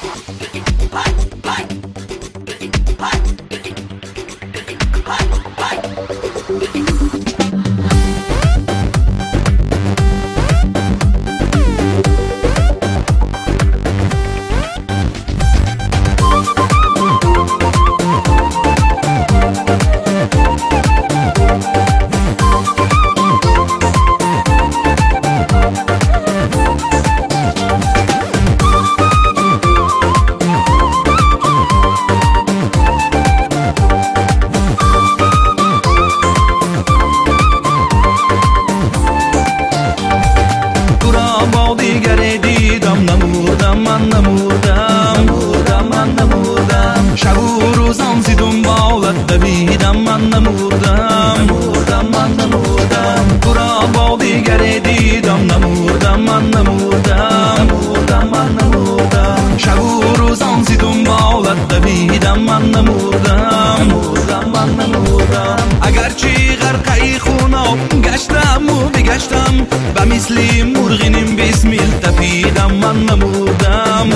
اگرچه غرقه خوناب گشتم و بگشتم و مثل مرغینیم بسمیل تپیدم من نمودم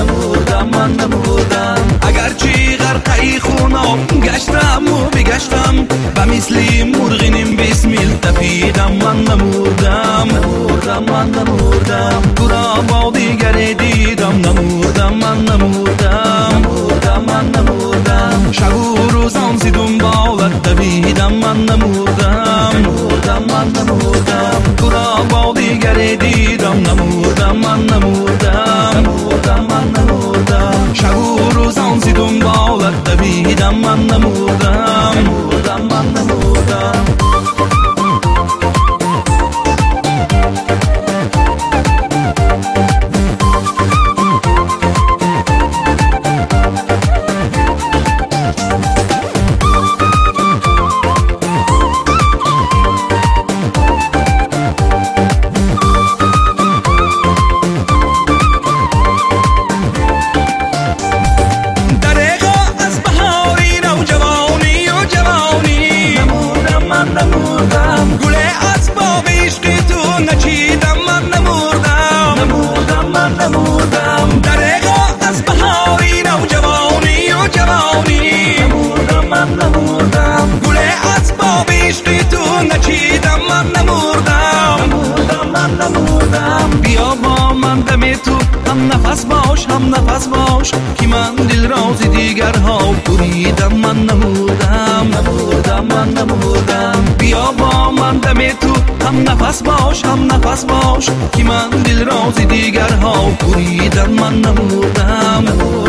اگرچه غرقه خوناب گشتم و بگشتم و مثل مرغینیم بسمیل تپیدم من نمودم تو را با دیگری دیدم نمودم شب و روزان سی دنبالت دویدم من نمودم تو را با دیگری دیدم نمودم شب و روزان سی دنبالت دویدم من نمودم بیا با من دم تو هم نفس باش که من دل راز دیگرها بریدم من نمودم بیا با من دم تو هم نفس باش که من دل راز دیگرها بریدم من نمودم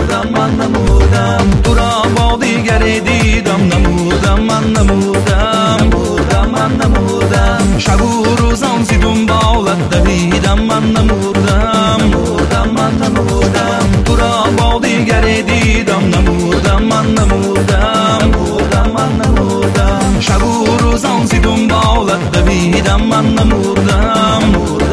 تو را با دیگری دیدم نمودم شب و روزان سی دنبالت دویدم من نمودم تو را با دیگری دیدم نمودم شب و روزان سی دنبالت دویدم من نمودم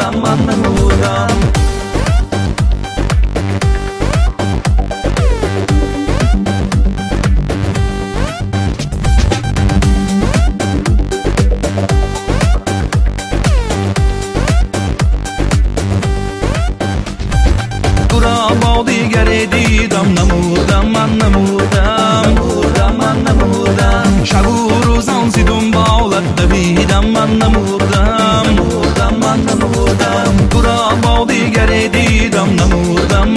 با دیگری دیدم نمودم شب و روزان سی دنبالت دویدم من نمودم تو را با دیگری دیدم نمودم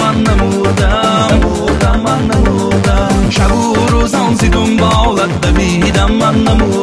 شب و روزان سی دنبالت دویدم من نمودم